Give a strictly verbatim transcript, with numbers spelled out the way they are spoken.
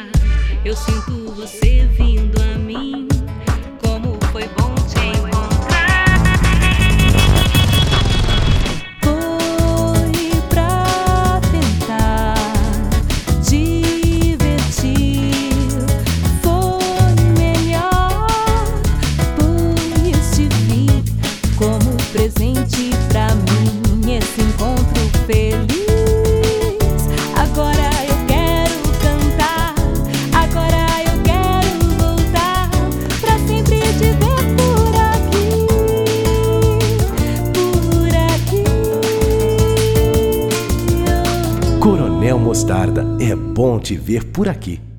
voltar. Eu sinto você vindo a mim. Como foi bom te encontrar. Foi pra tentar divertir, foi melhor, por isso te vim como presente pra mim, esse encontro feliz. Agora eu quero cantar, agora eu quero voltar, pra sempre te ver por aqui, por aqui. Coronel Mostarda, é bom te ver por aqui.